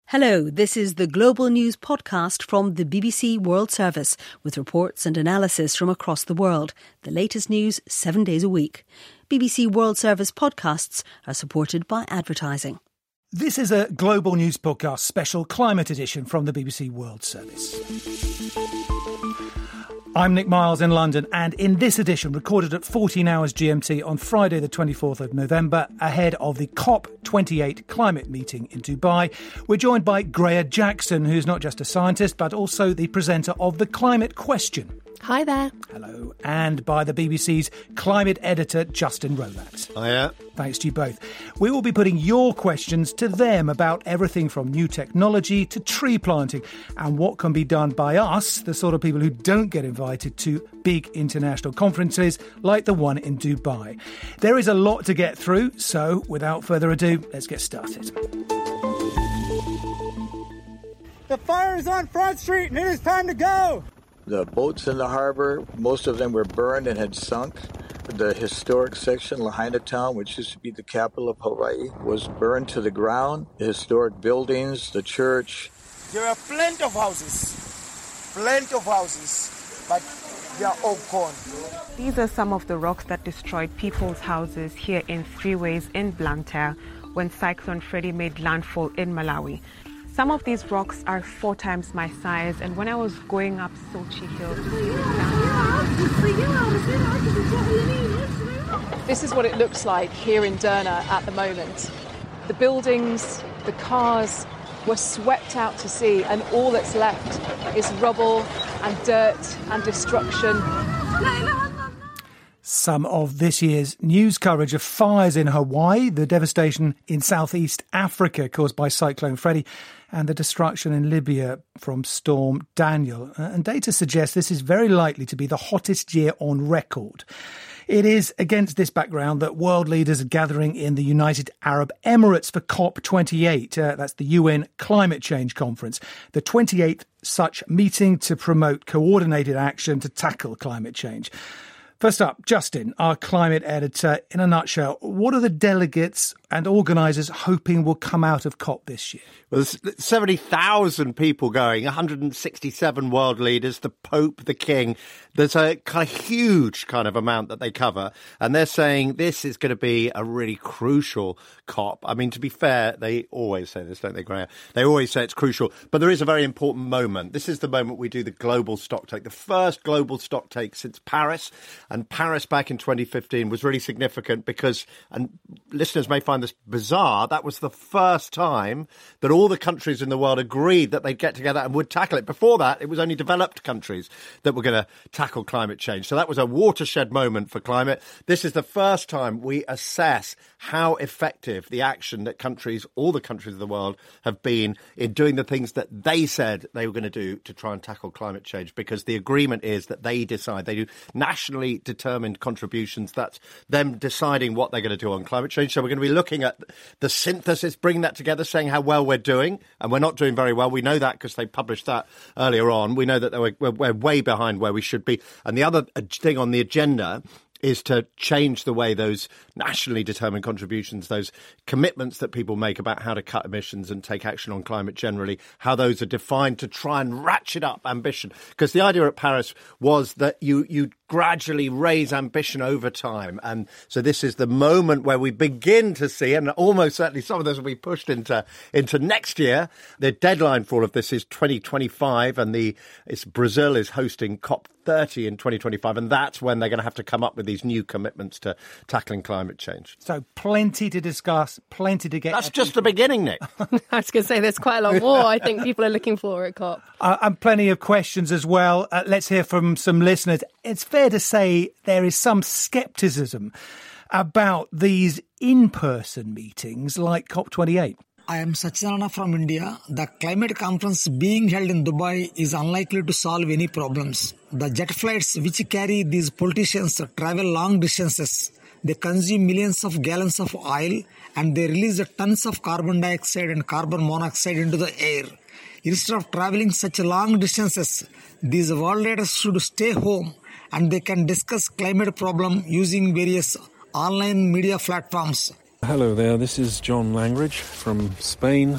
Hello, this is the Global News podcast from the BBC World Service with reports and analysis from across the world. The latest news 7 days a week. BBC World Service podcasts are supported by advertising. This is a Global News podcast special climate edition from the BBC World Service. I'm Nick Miles in London, and in this edition, recorded at 14 hours GMT on Friday the 24th of November, ahead of the COP28 climate meeting in Dubai, we're joined by Greer Jackson, who's not just a scientist, but also the presenter of The Climate Question. Hi there. Hello. And by the BBC's climate editor, Justin Rowlatt. Hiya. Thanks to you both. We will be putting your questions to them about everything from new technology to tree planting and what can be done by us, the sort of people who don't get invited to big international conferences like the one in Dubai. There is a lot to get through, so without further ado, let's get started. The fire is on Front Street and it is time to go. The boats in the harbor, most of them were burned and had sunk. The historic section, Lahaina Town, which used to be the capital of Hawaii, was burned to the ground. The historic buildings, the church. There are plenty of houses, but they are all gone. These are some of the rocks that destroyed people's houses here in Freeways in Blantyre when Cyclone Freddy made landfall in Malawi. Some of these rocks are 4 times my size, and when I was going up Sochi Hill to see This is what it looks like here in Derna at the moment. The buildings, the cars were swept out to sea, and all that's left is rubble and dirt and destruction. Some of this year's news coverage of fires in Hawaii, the devastation in Southeast Africa caused by Cyclone Freddy, and the destruction in Libya from Storm Daniel. And data suggests this is very likely to be the hottest year on record. It is against this background that world leaders are gathering in the United Arab Emirates for COP28. That's the UN Climate Change Conference, the 28th such meeting to promote coordinated action to tackle climate change. First up, Justin, our climate editor. In a nutshell, what are the delegates and organisers hoping will come out of COP this year? Well, there's 70,000 people going, 167 world leaders, the Pope, the King. There's a kind of huge kind of amount that they cover. And they're saying this is going to be a really crucial COP. I mean, to be fair, they always say this, don't they, Graham? They always say it's crucial. But there is a very important moment. This is the moment we do the global stocktake, the first global stocktake since Paris. And Paris back in 2015 was really significant because, and listeners may find this bizarre, that was the first time that all the countries in the world agreed that they'd get together and would tackle it. Before that, it was only developed countries that were going to tackle climate change. So that was a watershed moment for climate. This is the first time we assess how effective the action that countries, all the countries of the world, have been in doing the things that they said they were going to do to try and tackle climate change, because the agreement is that they decide. They do nationally determined contributions. That's them deciding what they're going to do on climate change. So we're going to be looking at the synthesis, bringing that together, saying how well we're doing. And we're not doing very well. We know that because they published that earlier on. We know that we're way behind where we should be. And the other thing on the agenda is to change the way those nationally determined contributions, those commitments that people make about how to cut emissions and take action on climate generally, how those are defined to try and ratchet up ambition. Because the idea at Paris was that you gradually raise ambition over time. And so this is the moment where we begin to see, and almost certainly some of this will be pushed into next year. The deadline for all of this is 2025, and Brazil is hosting COP30 in 2025, and that's when they're going to have to come up with these new commitments to tackling climate change. So plenty to discuss, plenty to get... That's just the beginning, Nick. I was going to say there's quite a lot more I think people are looking for at COP. And plenty of questions as well. Let's hear from some listeners. It's fair to say there is some scepticism about these in-person meetings like COP28. I am Satyanarayana from India. The climate conference being held in Dubai is unlikely to solve any problems. The jet flights which carry these politicians travel long distances. They consume millions of gallons of oil and they release tons of carbon dioxide and carbon monoxide into the air. Instead of traveling such long distances, these world leaders should stay home and they can discuss climate problem using various online media platforms. Hello there, this is John Langridge from Spain.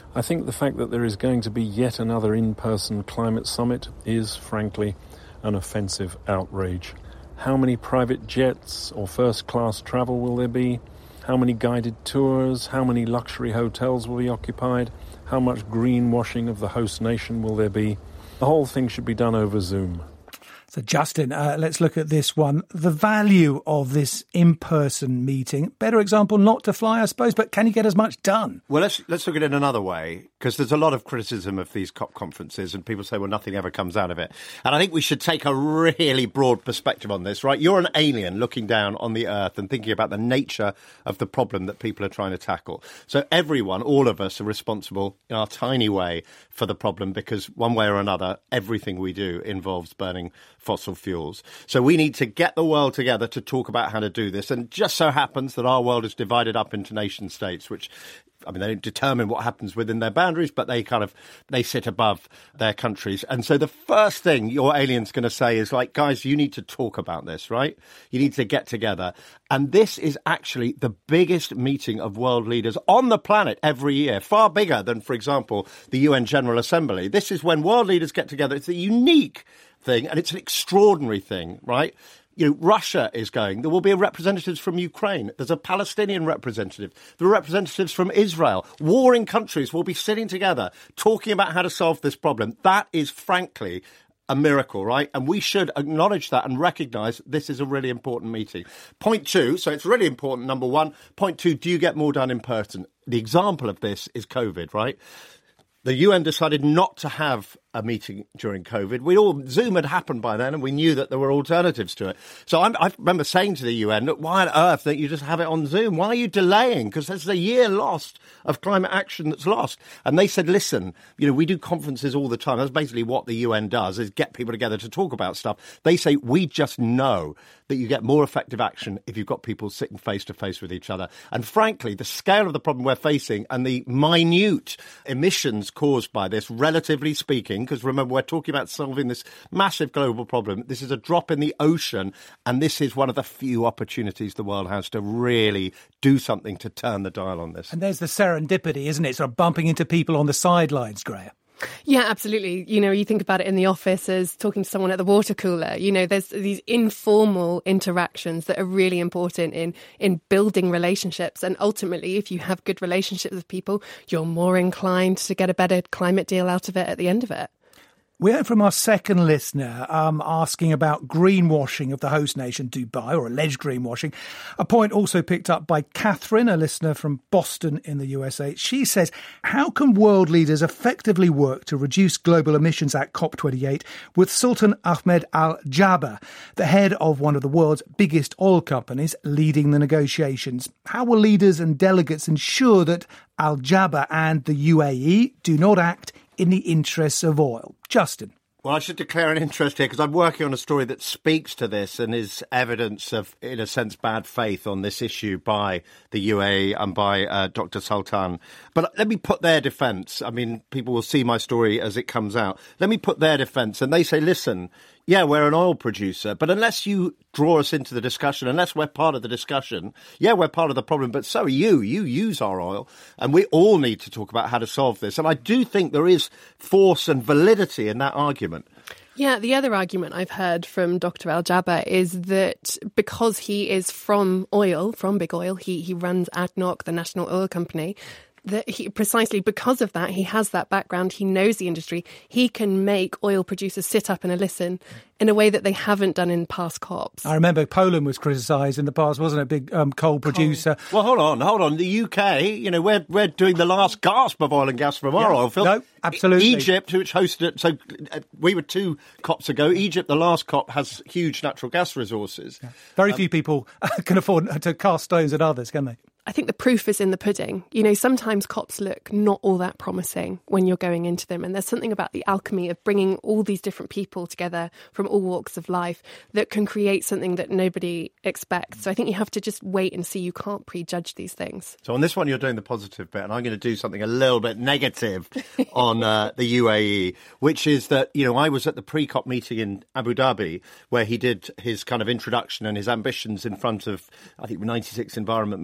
I think the fact that there is going to be yet another in-person climate summit is, frankly, an offensive outrage. How many private jets or first-class travel will there be? How many guided tours? How many luxury hotels will be occupied? How much greenwashing of the host nation will there be? The whole thing should be done over Zoom. So, Justin, let's look at this one. The value of this in-person meeting. Better example, not to fly, I suppose, but can you get as much done? Well, let's look at it another way, because there's a lot of criticism of these COP conferences, and people say, well, nothing ever comes out of it. And I think we should take a really broad perspective on this, right? You're an alien looking down on the Earth and thinking about the nature of the problem that people are trying to tackle. So everyone, all of us, are responsible in our tiny way for the problem, because one way or another, everything we do involves burning fossil fuels. So we need to get the world together to talk about how to do this. And just so happens that our world is divided up into nation states, which, I mean, they don't determine what happens within their boundaries, but they sit above their countries. And so the first thing your alien's going to say is like, guys, you need to talk about this, right? You need to get together. And this is actually the biggest meeting of world leaders on the planet every year, far bigger than, for example, the UN General Assembly. This is when world leaders get together. It's a unique thing, and it's an extraordinary thing, right? You know, Russia is going. There will be representatives from Ukraine. There's a Palestinian representative. There are representatives from Israel. Warring countries will be sitting together talking about how to solve this problem. That is, frankly, a miracle, right? And we should acknowledge that and recognise this is a really important meeting. Point two, so it's really important, number one. Point two, do you get more done in person? The example of this is COVID, right? The UN decided not to have a meeting during COVID. Zoom had happened by then, and we knew that there were alternatives to it. So I remember saying to the UN, look, why on earth don't you just have it on Zoom? Why are you delaying? Because there's a year lost of climate action that's lost. And they said, listen, we do conferences all the time. That's basically what the UN does, is get people together to talk about stuff. They say, we just know that you get more effective action if you've got people sitting face to face with each other. And frankly, the scale of the problem we're facing and the minute emissions caused by this, relatively speaking, because remember, we're talking about solving this massive global problem. This is a drop in the ocean, and this is one of the few opportunities the world has to really do something to turn the dial on this. And there's the serendipity, isn't it? Sort of bumping into people on the sidelines, Graham. Yeah, absolutely. You think about it in the office as talking to someone at the water cooler. There's these informal interactions that are really important in building relationships. And ultimately, if you have good relationships with people, you're more inclined to get a better climate deal out of it at the end of it. We heard from our second listener asking about greenwashing of the host nation, Dubai, or alleged greenwashing. A point also picked up by Catherine, a listener from Boston in the USA. She says, how can world leaders effectively work to reduce global emissions at COP28 with Sultan Ahmed Al Jaber, the head of one of the world's biggest oil companies, leading the negotiations? How will leaders and delegates ensure that Al Jaber and the UAE do not act in the interests of oil? Justin. Well, I should declare an interest here because I'm working on a story that speaks to this and is evidence of, in a sense, bad faith on this issue by the UAE and by Dr. Sultan. But let me put their defence. I mean, people will see my story as it comes out. Let me put their defence. And they say, listen, yeah, we're an oil producer, but unless you draw us into the discussion, unless we're part of the discussion, yeah, we're part of the problem, but so are you. You use our oil, and we all need to talk about how to solve this. And I do think there is force and validity in that argument. Yeah, the other argument I've heard from Dr. Al Jaber is that because he is from oil, from big oil, he runs ADNOC, the national oil company, that precisely because of that, he has that background, he knows the industry, he can make oil producers sit up and listen in a way that they haven't done in past COPs. I remember Poland was criticised in the past, wasn't it? A big coal producer. Well, hold on. The UK, we're doing the last gasp of oil and gas from our oil field. No, absolutely. Egypt, which hosted it, so we were 2 COPs ago. Egypt, the last COP, has huge natural gas resources. Yeah. Very few people can afford to cast stones at others, can they? I think the proof is in the pudding. Sometimes COPs look not all that promising when you're going into them. And there's something about the alchemy of bringing all these different people together from all walks of life that can create something that nobody expects. So I think you have to just wait and see. You can't prejudge these things. So on this one, you're doing the positive bit, and I'm going to do something a little bit negative on the UAE, which is that, I was at the pre-COP meeting in Abu Dhabi where he did his kind of introduction and his ambitions in front of, I think, 96 environment ministers from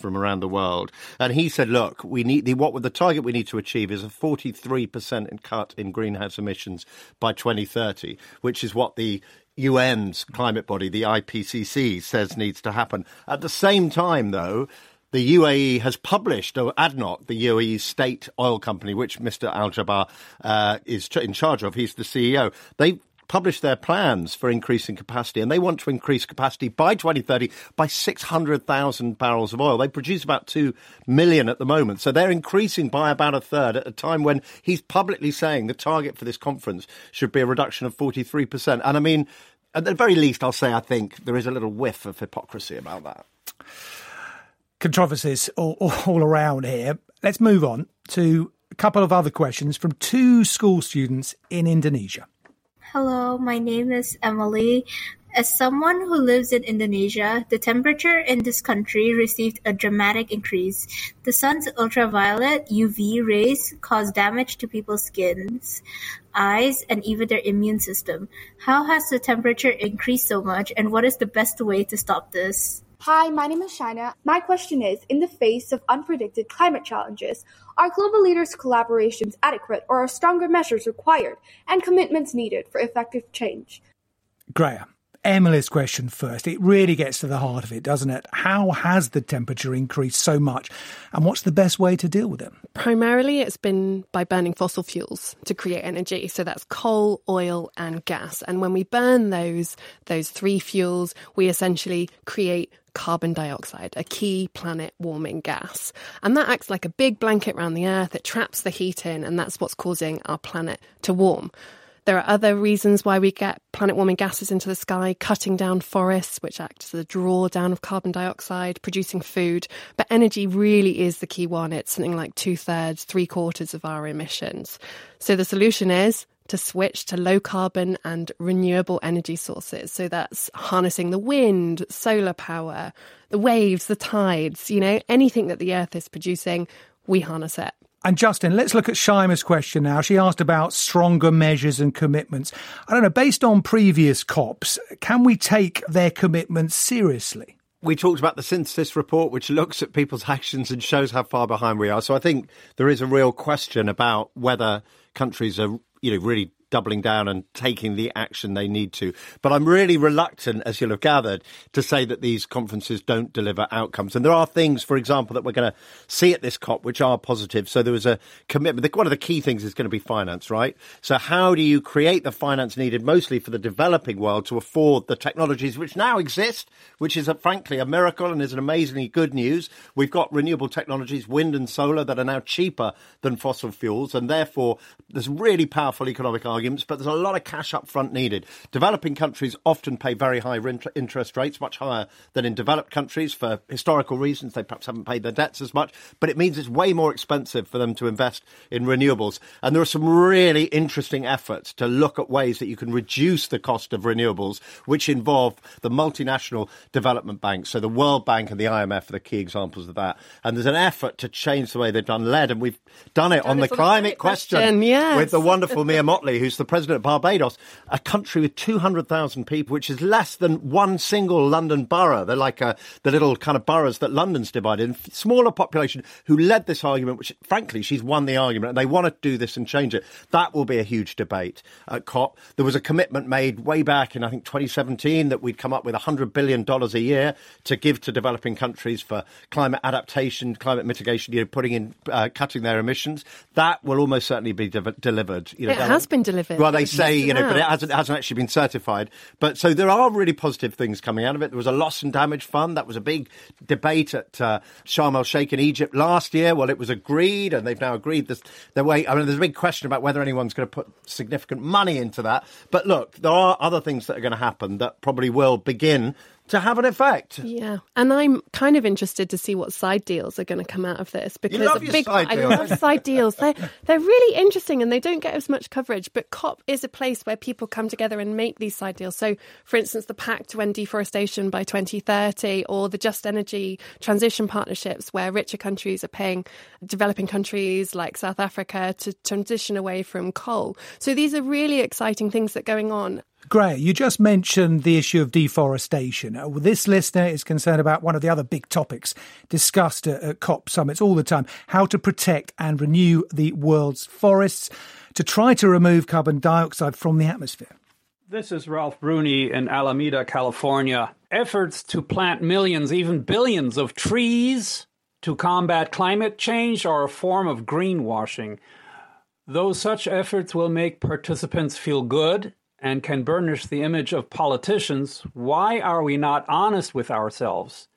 from around the world. And he said, look, the target we need to achieve is a 43% cut in greenhouse emissions by 2030, which is what the UN's climate body, the IPCC, says needs to happen. At the same time, though, the UAE has published, or ADNOC, the UAE state oil company, which Mr. Al-Jaber is in charge of, he's the CEO, they published their plans for increasing capacity, and they want to increase capacity by 2030 by 600,000 barrels of oil. They produce about 2 million at the moment, so they're increasing by about a third at a time when he's publicly saying the target for this conference should be a reduction of 43%. And I mean, at the very least, I'll say I think there is a little whiff of hypocrisy about that. Controversies all around here. Let's move on to a couple of other questions from 2 school students in Indonesia. Hello, my name is Emily. As someone who lives in Indonesia, the temperature in this country received a dramatic increase. The sun's ultraviolet UV rays cause damage to people's skins, eyes, and even their immune system. How has the temperature increased so much, and what is the best way to stop this? Hi, my name is Shaina. My question is, in the face of unpredicted climate challenges, are global leaders' collaborations adequate, or are stronger measures required and commitments needed for effective change? Graham, Emily's question first. It really gets to the heart of it, doesn't it? How has the temperature increased so much, and what's the best way to deal with it? Primarily, it's been by burning fossil fuels to create energy. So that's coal, oil and gas. And when we burn those 3 fuels, we essentially create carbon dioxide, a key planet-warming gas. And that acts like a big blanket around the Earth. It traps the heat in, and that's what's causing our planet to warm. There are other reasons why we get planet-warming gases into the sky, cutting down forests, which act as a drawdown of carbon dioxide, producing food. But energy really is the key one. It's something like 2/3, 3/4 of our emissions. So the solution is to switch to low-carbon and renewable energy sources. So that's harnessing the wind, solar power, the waves, the tides, anything that the Earth is producing, we harness it. And Justin, let's look at Shaima's question now. She asked about stronger measures and commitments. I don't know, based on previous COPs, can we take their commitments seriously? We talked about the synthesis report, which looks at people's actions and shows how far behind we are. So I think there is a real question about whether countries are, really doubling down and taking the action they need to. But I'm really reluctant, as you'll have gathered, to say that these conferences don't deliver outcomes. And there are things, for example, that we're going to see at this COP which are positive. So there was a commitment. One of the key things is going to be finance, right? So how do you create the finance needed mostly for the developing world to afford the technologies which now exist, which is, frankly, a miracle and is an amazingly good news. We've got renewable technologies, wind and solar, that are now cheaper than fossil fuels. And therefore, there's really powerful economic arguments, but there's a lot of cash up front needed. Developing countries often pay very high interest rates, much higher than in developed countries for historical reasons. They perhaps haven't paid their debts as much, but it means it's way more expensive for them to invest in renewables. And there are some really interesting efforts to look at ways that you can reduce the cost of renewables, which involve the multinational development banks. So the World Bank and the IMF are the key examples of that. And there's an effort to change the way they've done lead, and we've done it on the climate question yes. with the wonderful Mia Mottley, who's the president of Barbados, a country with 200,000 people, which is less than one single London borough. They're like the little kind of boroughs that London's divided in. Smaller population who led this argument, which, frankly, she's won the argument, and they want to do this and change it. That will be a huge debate at COP. There was a commitment made way back in, I think, 2017 that we'd come up with $100 billion a year to give to developing countries for climate adaptation, climate mitigation, cutting their emissions. That will almost certainly be delivered. It has been delivered. Well, they say, but it hasn't actually been certified. But so there are really positive things coming out of it. There was a loss and damage fund. That was a big debate at Sharm el-Sheikh in Egypt last year. Well, it was agreed, and they've now agreed there's a big question about whether anyone's going to put significant money into that. But look, there are other things that are going to happen that probably will begin to have an effect. Yeah, and I'm kind of interested to see what side deals are going to come out of this, because I love side deals. They're really interesting and they don't get as much coverage. But COP is a place where people come together and make these side deals. So, for instance, the Pact to End Deforestation by 2030, or the Just Energy Transition Partnerships, where richer countries are paying developing countries like South Africa to transition away from coal. So these are really exciting things that are going on. Greya, you just mentioned the issue of deforestation. This listener is concerned about one of the other big topics discussed at COP summits all the time, how to protect and renew the world's forests to try to remove carbon dioxide from the atmosphere. This is Ralph Bruni in Alameda, California. Efforts to plant millions, even billions of trees to combat climate change are a form of greenwashing. Though such efforts will make participants feel good and can burnish the image of politicians, why are we not honest with ourselves?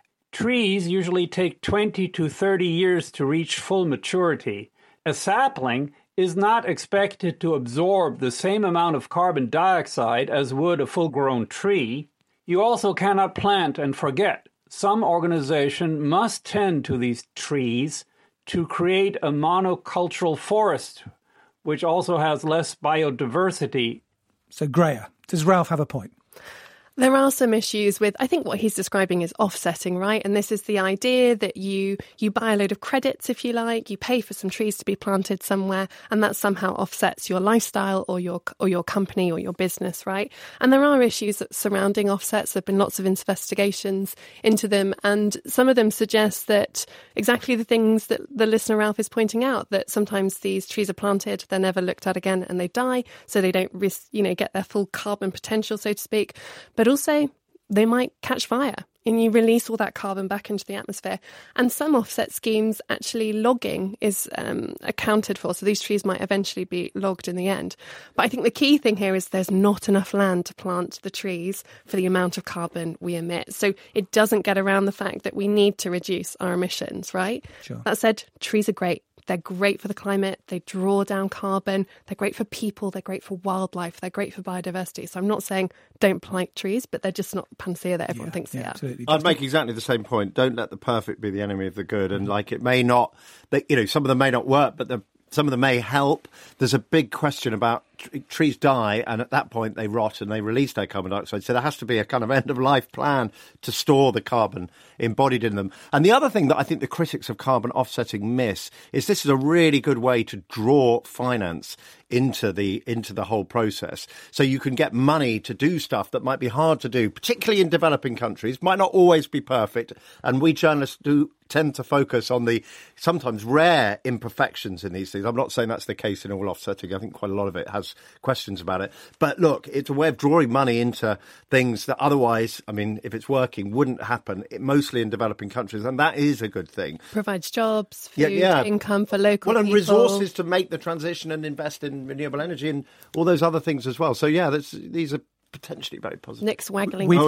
Trees usually take 20 to 30 years to reach full maturity. A sapling is not expected to absorb the same amount of carbon dioxide as would a full-grown tree. You also cannot plant and forget. Some organization must tend to these trees to create a monocultural forest, which also has less biodiversity. So, Greya, does Ralph have a point? There are some issues with, I think what he's describing is offsetting, right? And this is the idea that you buy a load of credits, if you like, you pay for some trees to be planted somewhere, and that somehow offsets your lifestyle or your company or your business, right? And there are issues surrounding offsets. There have been lots of investigations into them, and some of them suggest that exactly the things that the listener Ralph is pointing out, that sometimes these trees are planted, they're never looked at again, and they die, so they don't get their full carbon potential, so to speak. But also, they might catch fire and you release all that carbon back into the atmosphere. And some offset schemes, actually logging is accounted for. So these trees might eventually be logged in the end. But I think the key thing here is there's not enough land to plant the trees for the amount of carbon we emit. So it doesn't get around the fact that we need to reduce our emissions, right? Sure. That said, trees are great. They're great for the climate. They draw down carbon. They're great for people. They're great for wildlife. They're great for biodiversity. So I'm not saying don't plant trees, but they're just not the panacea that everyone thinks they are. Absolutely. I'd make exactly the same point. Don't let the perfect be the enemy of the good. And it may not, some of them may not work, but some of them may help. There's a big question about trees die, and at that point they rot and they release their carbon dioxide. So there has to be a kind of end-of-life plan to store the carbon embodied in them. And the other thing that I think the critics of carbon offsetting miss is this is a really good way to draw finance into the whole process. So you can get money to do stuff that might be hard to do, particularly in developing countries, might not always be perfect. And we journalists do tend to focus on the sometimes rare imperfections in these things. I'm not saying that's the case in all offsetting. I think quite a lot of it has questions about it. But look, it's a way of drawing money into things that otherwise, if it's working, wouldn't happen, mostly in developing countries. And that is a good thing. Provides jobs, food, income for local people. Well, and resources to make the transition and invest in renewable energy and all those other things as well. So, these are potentially very positive. Nick's waggling. No,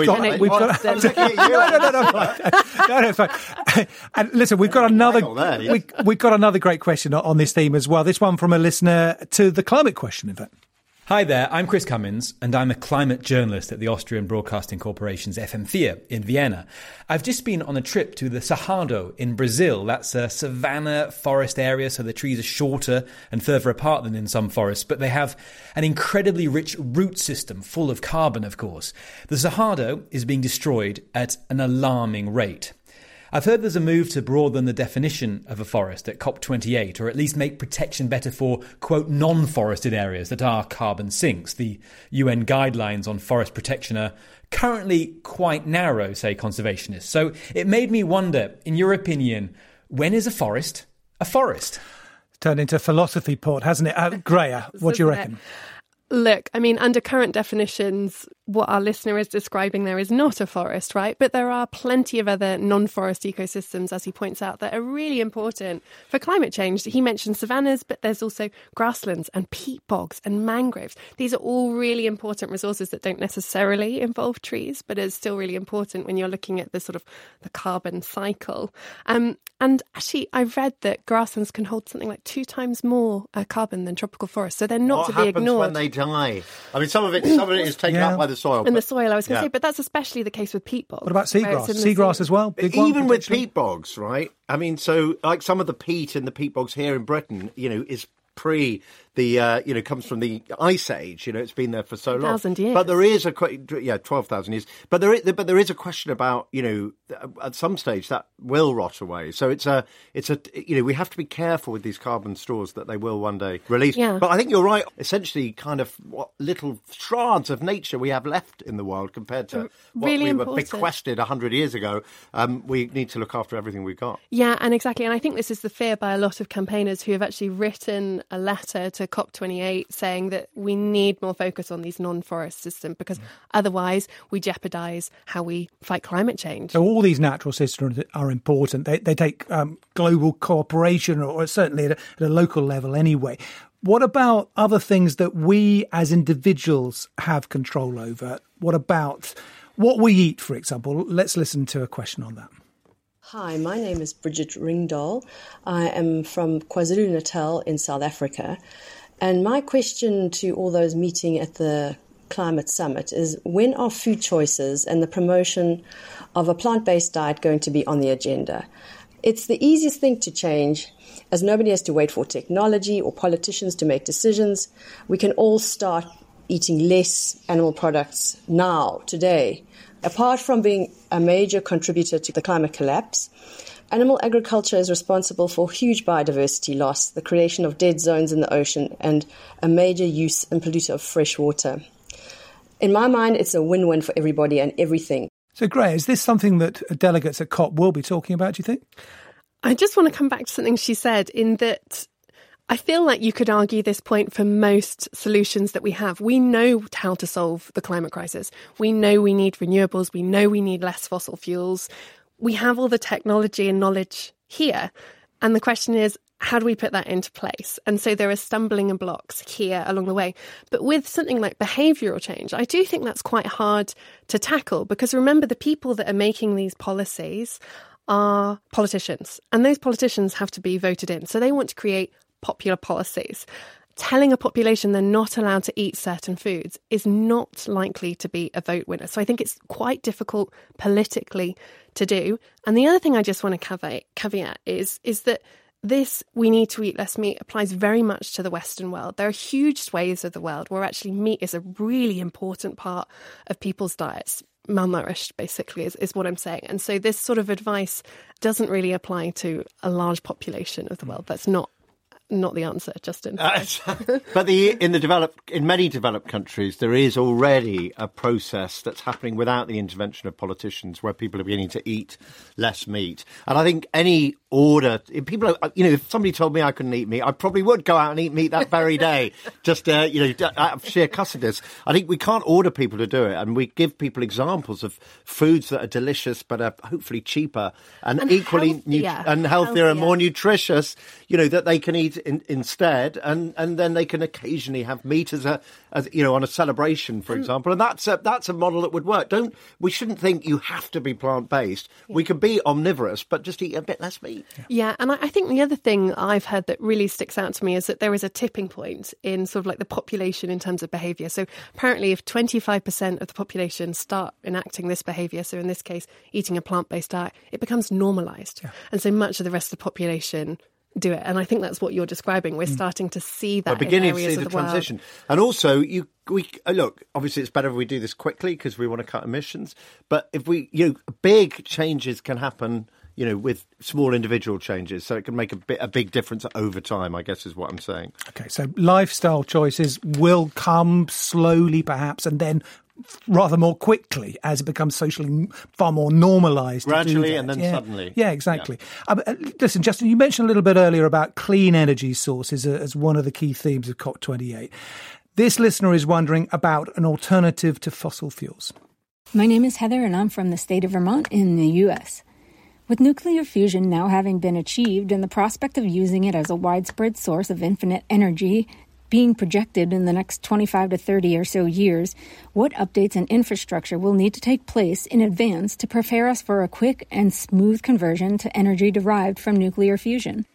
it's fine. And listen, we've got another great question on this theme as well. This one from a listener to the climate question, in fact. Hi there, I'm Chris Cummins, and I'm a climate journalist at the Austrian Broadcasting Corporation's FM4 in Vienna. I've just been on a trip to the Cerrado in Brazil. That's a savanna forest area, so the trees are shorter and further apart than in some forests, but they have an incredibly rich root system full of carbon, of course. The Cerrado is being destroyed at an alarming rate. I've heard there's a move to broaden the definition of a forest at COP28, or at least make protection better for, quote, non-forested areas that are carbon sinks. The UN guidelines on forest protection are currently quite narrow, say conservationists. So it made me wonder, in your opinion, when is a forest a forest? Turned into a philosophy port, hasn't it? Greya, what do you reckon? Look, under current definitions, what our listener is describing there is not a forest, right? But there are plenty of other non-forest ecosystems, as he points out, that are really important for climate change. He mentioned savannas, but there's also grasslands and peat bogs and mangroves. These are all really important resources that don't necessarily involve trees, but is still really important when you're looking at the sort of the carbon cycle. And actually, I've read that grasslands can hold something like 2 times more carbon than tropical forests, so they're not to be ignored. What happens when they die? Some of it is taken up by the soil. In the soil, I was going to say, but that's especially the case with peat bogs. What about seagrass? Seagrass as well? Even with peat bogs, right? So like some of the peat in the peat bogs here in Britain, is pre the, comes from the Ice Age. It's been there for so long. 1,000 years. But there is 12,000 years. But there is a question about, at some stage that will rot away. So we have to be careful with these carbon stores that they will one day release. Yeah. But I think you're right. Essentially, kind of what little shards of nature we have left in the world compared to what really we were important. bequested 100 years ago. We need to look after everything we've got. Yeah, and exactly. And I think this is the fear by a lot of campaigners who have actually written a letter to COP28 saying that we need more focus on these non-forest systems because otherwise we jeopardise how we fight climate change. So all these natural systems are important. They take global cooperation, or certainly at a local level anyway. What about other things that we as individuals have control over? What about what we eat, for example? Let's listen to a question on that. Hi, my name is Bridget Ringdahl. I am from KwaZulu-Natal in South Africa. And my question to all those meeting at the Climate Summit is, when are food choices and the promotion of a plant-based diet going to be on the agenda? It's the easiest thing to change, as nobody has to wait for technology or politicians to make decisions. We can all start eating less animal products now, today. Apart from being a major contributor to the climate collapse, animal agriculture is responsible for huge biodiversity loss, the creation of dead zones in the ocean, and a major use and polluter of fresh water. In my mind, it's a win-win for everybody and everything. So, Gray, is this something that delegates at COP will be talking about, do you think? I just want to come back to something she said, in that I feel like you could argue this point for most solutions that we have. We know how to solve the climate crisis. We know we need renewables. We know we need less fossil fuels. We have all the technology and knowledge here. And the question is, how do we put that into place? And so there are stumbling and blocks here along the way. But with something like behavioural change, I do think that's quite hard to tackle, because remember, the people that are making these policies are politicians, and those politicians have to be voted in. So they want to create popular policies. Telling a population they're not allowed to eat certain foods is not likely to be a vote winner. So I think it's quite difficult politically to do. And the other thing I just want to caveat is that this "we need to eat less meat" applies very much to the Western world. There are huge swathes of the world where actually meat is a really important part of people's diets. Malnourished, basically, is what I'm saying. And so this sort of advice doesn't really apply to a large population of the world. That's not the answer, Justin. But in many developed countries, there is already a process that's happening without the intervention of politicians, where people are beginning to eat less meat. And I think any order, if somebody told me I couldn't eat meat, I probably would go out and eat meat that very day, just out of sheer cussedness. I think we can't order people to do it, and we give people examples of foods that are delicious but are hopefully cheaper and equally healthier and more nutritious, that they can eat instead, and then they can occasionally have meat as on a celebration, for example, and that's a model that would work. We shouldn't think you have to be plant-based. We can be omnivorous, but just eat a bit less meat. Yeah, and I think the other thing I've heard that really sticks out to me is that there is a tipping point in sort of like the population in terms of behaviour. So apparently if 25% of the population start enacting this behaviour, so in this case eating a plant-based diet, it becomes normalised. Yeah. And so much of the rest of the population do it. And I think that's what you're describing. We're starting to see that. We're beginning to see the transition. And also, look, obviously it's better if we do this quickly because we want to cut emissions. But if big changes can happen, with small individual changes. So it can make a big difference over time, I guess is what I'm saying. Okay, so lifestyle choices will come slowly perhaps, and then rather more quickly as it becomes socially far more normalised. Gradually and then suddenly. Yeah, exactly. Yeah. Listen, Justin, you mentioned a little bit earlier about clean energy sources as one of the key themes of COP28. This listener is wondering about an alternative to fossil fuels. My name is Heather and I'm from the state of Vermont in the U.S. With nuclear fusion now having been achieved and the prospect of using it as a widespread source of infinite energy being projected in the next 25 to 30 or so years, what updates and infrastructure will need to take place in advance to prepare us for a quick and smooth conversion to energy derived from nuclear fusion?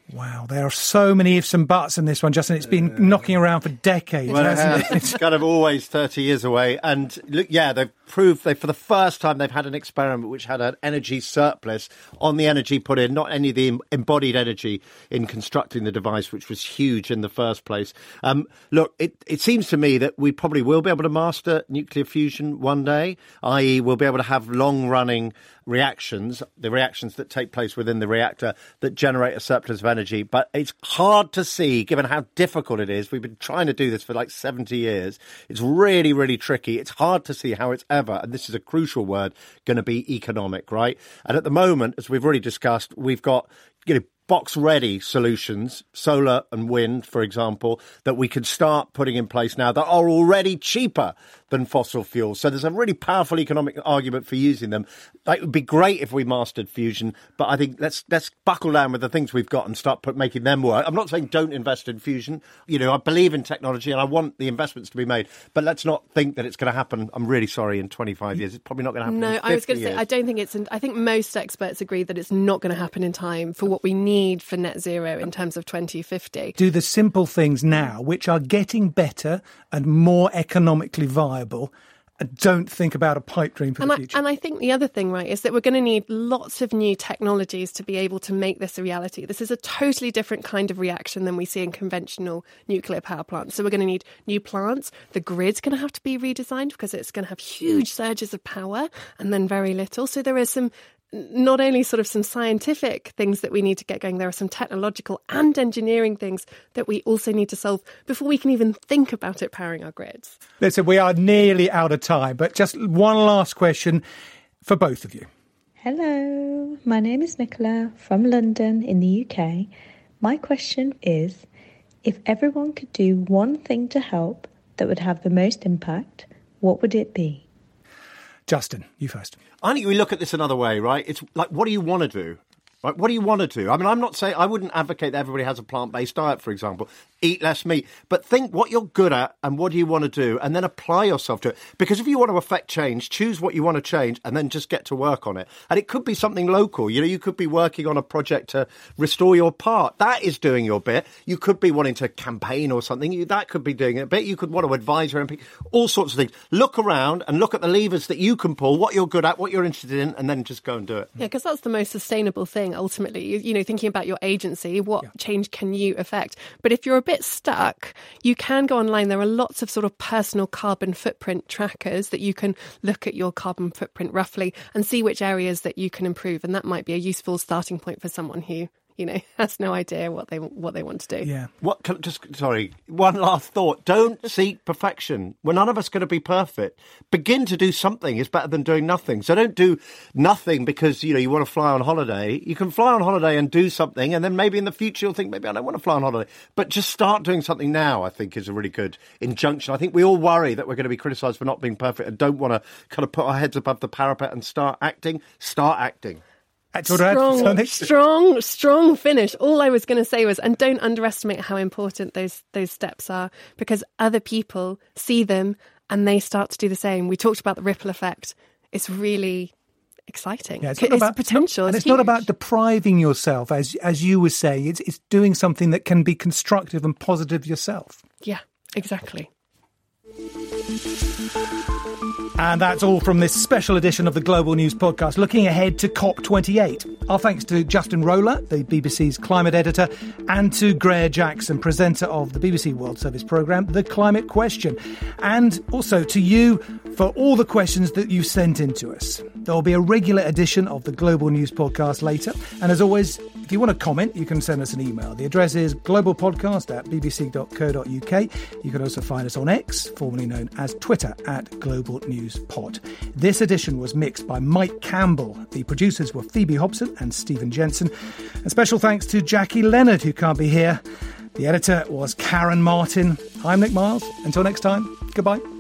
Wow, there are so many ifs and buts in this one, Justin. It's been knocking around for decades, hasn't it? It's kind of always 30 years away. And look, they've proved for the first time they've had an experiment which had an energy surplus on the energy put in, not any of the embodied energy in constructing the device, which was huge in the first place. Look, it seems to me that we probably will be able to master nuclear fusion one day, i.e. we'll be able to have long-running reactions, the reactions that take place within the reactor that generate a surplus of energy. But it's hard to see, given how difficult it is. We've been trying to do this for like 70 years. It's really, really tricky. It's hard to see how it's ever, and this is a crucial word, going to be economic, right? And at the moment, as we've already discussed, we've got, box-ready solutions, solar and wind, for example, that we can start putting in place now that are already cheaper than fossil fuels. So there's a really powerful economic argument for using them. It would be great if we mastered fusion, but I think let's buckle down with the things we've got and start making them work. I'm not saying don't invest in fusion. I believe in technology and I want the investments to be made, but let's not think that it's going to happen, I'm really sorry, in 25 years. It's probably not going to happen in 50 I was going to years. say, I don't think I think most experts agree that it's not going to happen in time for what we need for net zero in terms of 2050. Do the simple things now, which are getting better and more economically viable, and don't think about a pipe dream for the future. And I think the other thing, right, is that we're going to need lots of new technologies to be able to make this a reality. This is a totally different kind of reaction than we see in conventional nuclear power plants. So we're going to need new plants. The grid's going to have to be redesigned because it's going to have huge surges of power and then very little. So there is not only sort of some scientific things that we need to get going, there are some technological and engineering things that we also need to solve before we can even think about it powering our grids. Listen, we are nearly out of time, but just one last question for both of you. Hello, my name is Nicola from London in the UK. My question is, if everyone could do one thing to help that would have the most impact, what would it be? Justin, you first. I think we look at this another way, right? It's like, what do you want to do? Right? What do you want to do? I mean, I'm not saying I wouldn't advocate that everybody has a plant-based diet, for example. Eat less meat. But think what you're good at and what do you want to do, and then apply yourself to it. Because if you want to affect change, choose what you want to change and then just get to work on it. And it could be something local. You could be working on a project to restore your park. That is doing your bit. You could be wanting to campaign or something. That could be doing a bit. You could want to advise your MP. All sorts of things. Look around and look at the levers that you can pull, what you're good at, what you're interested in, and then just go and do it. Yeah, because that's the most sustainable thing, ultimately. Thinking about your agency, what change can you affect? But if you're a bit stuck, you can go online. There are lots of sort of personal carbon footprint trackers that you can look at your carbon footprint roughly and see which areas that you can improve. And that might be a useful starting point for someone who has no idea what they want to do. Yeah. One last thought. Don't seek perfection. We're none of us going to be perfect. Begin to do something is better than doing nothing. So don't do nothing because, you want to fly on holiday. You can fly on holiday and do something, and then maybe in the future you'll think, maybe I don't want to fly on holiday. But just start doing something now, I think, is a really good injunction. I think we all worry that we're going to be criticised for not being perfect and don't want to kind of put our heads above the parapet and start acting. Start acting. Strong finish. All I was going to say was, and don't underestimate how important those steps are, because other people see them and they start to do the same. We talked about the ripple effect. It's really exciting. Yeah, it's potential. It's not about depriving yourself, as you were saying. It's doing something that can be constructive and positive yourself. Yeah, exactly. And that's all from this special edition of the Global News Podcast, looking ahead to COP28. Our thanks to Justin Roller, the BBC's climate editor, and to Greer Jackson, presenter of the BBC World Service programme, The Climate Question. And also to you for all the questions that you sent in to us. There will be a regular edition of the Global News Podcast later. And as always, if you want to comment, you can send us an email. The address is globalpodcast@bbc.co.uk. You can also find us on X, formerly known as Twitter, @GlobalNewsPod. This edition was mixed by Mike Campbell. The producers were Phoebe Hobson and Stephen Jensen. And special thanks to Jackie Leonard, who can't be here. The editor was Karen Martin. I'm Nick Miles. Until next time, goodbye.